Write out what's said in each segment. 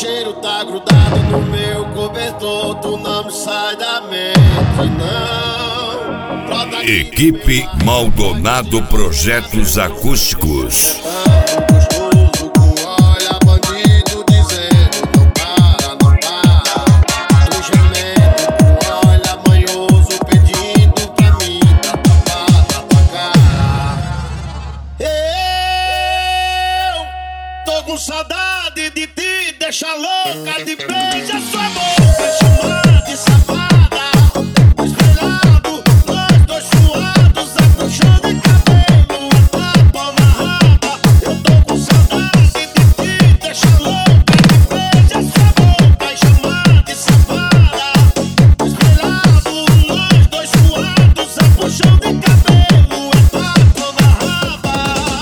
cheiro tá grudado no meu cobertor, tu não me sai da mente, não. Equipe Maldonado Projetos Acústicos. Com saudade de ti, deixa louca, de beija sua boca, chamar de safada. Espelhado, nós dois suados, apuxando de cabelo, tapa na raba. Eu tô com saudade de ti, deixa louca, de beija sua boca, chamar de safada. Espelhado, nós dois suados, apuxando de cabelo, tapa na raba.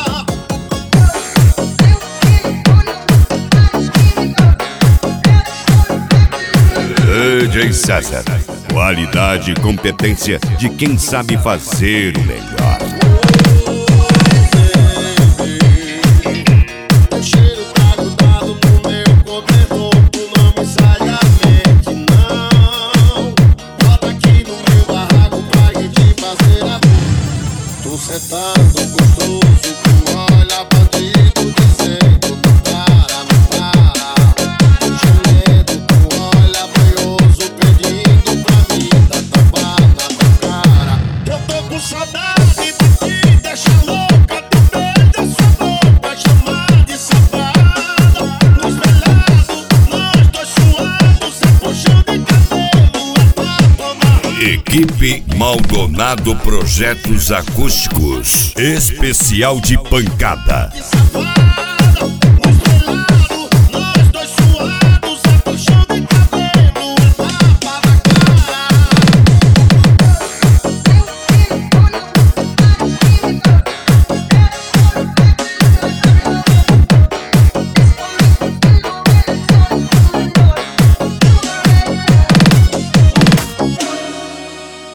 DJ César, qualidade e competência de quem sabe fazer o melhor. O cheiro tá grudado no meu cobertor, tu não me sai da mente, não. Bota aqui no meu barraco pra gente fazer amor. Tu sentando gostoso, tu olha bandido dizendo não para, não para. Tu gemendo, tu olha banhoso pedindo pra mim dar tapada na tua cara. Eu tô com saudade de ti, deixa louca, tu beija sua boca, chamar de safada. No espelhado, nós dois suados, puxando de cabelo, tapa na raba. Equipe Maldonado Projetos Acústicos. Especial de pancada.